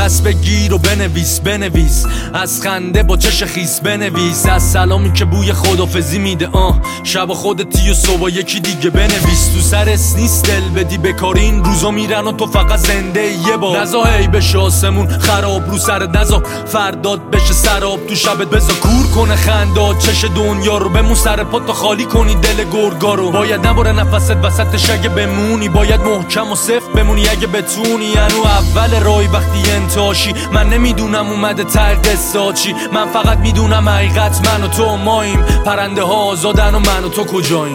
دست بگیر و بنویس از خنده با چش خیس بنویس، از سلامی که بوی خدافزی میده شب خودتی و صبح یکی دیگه بنویس. تو سرت نیست دل بدی بکار، این روزا میرن و تو فقط زنده یه بار. نزا هی بشه آسمون خراب رو سرت، نزا فرداد بشه سراب تو شبت، بزا کور کنه خندات چش دنیا رو، بمون سر پا تا خالی کنی دل گرگا رو. باید نباره نفست وسطش اگه بمونی، باید محکم و صفر بمونی اگه بتونی. انو اول رای وقتی انتاشی، من نمیدونم اومده ته قصه چی، من فقط میدونم حقیقت من و تو ماییم، پرنده ها آزادن و من و تو کجاییم.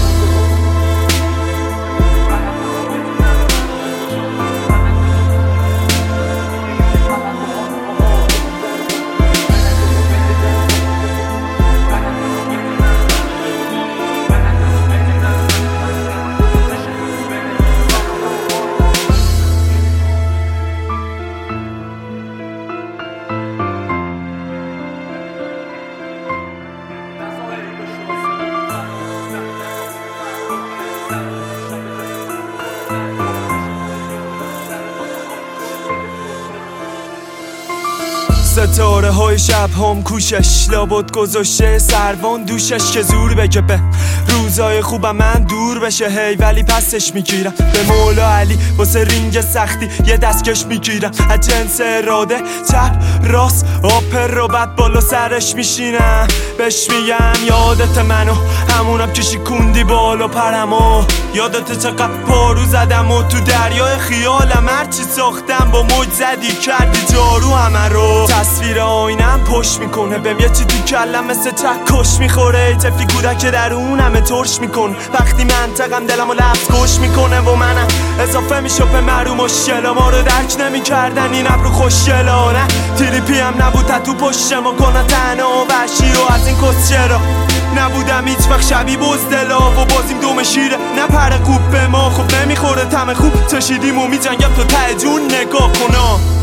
ستاره های شب هم کوشش لابد گذاشته سروان دوشش که زور بگه به روزای خوبم من دور بشه هی، ولی پسش میگیرم به مولا علی واسه رینگ سختی یه دستکش میگیرم از جنس اراده چپ راست آپر رو بعد بالا سرش میشینم بهش میگم یادت منو همونم کشی کندی بالا پرمو، یادت چقدر پارو زدم و تو دریای خیالم هرچی ساختم با موج زدی کردی جارو همه رو. تصویر آینم پشت میکنه بهم یه چی تو کلم مثل چکش میخوره، طفلی کودک درونم ترش میکنه وقتی منطقم دلمو لفظ کش میکنه و منم اضافه میشه به مرو مشکلا. ما رو درک نمیکردن این ابرو خوشگلا، نه تریپی هم نبود تو پشت ما کنن تنها و وحشی و از این کس چرا نبودم هیچ وقت شبیه بزدلا و بازیم دوم شیره نه پر خوب به ما، خب نمیخوره تم خوب چشیدیم و میجنگم تو ته جون نگاه کنا.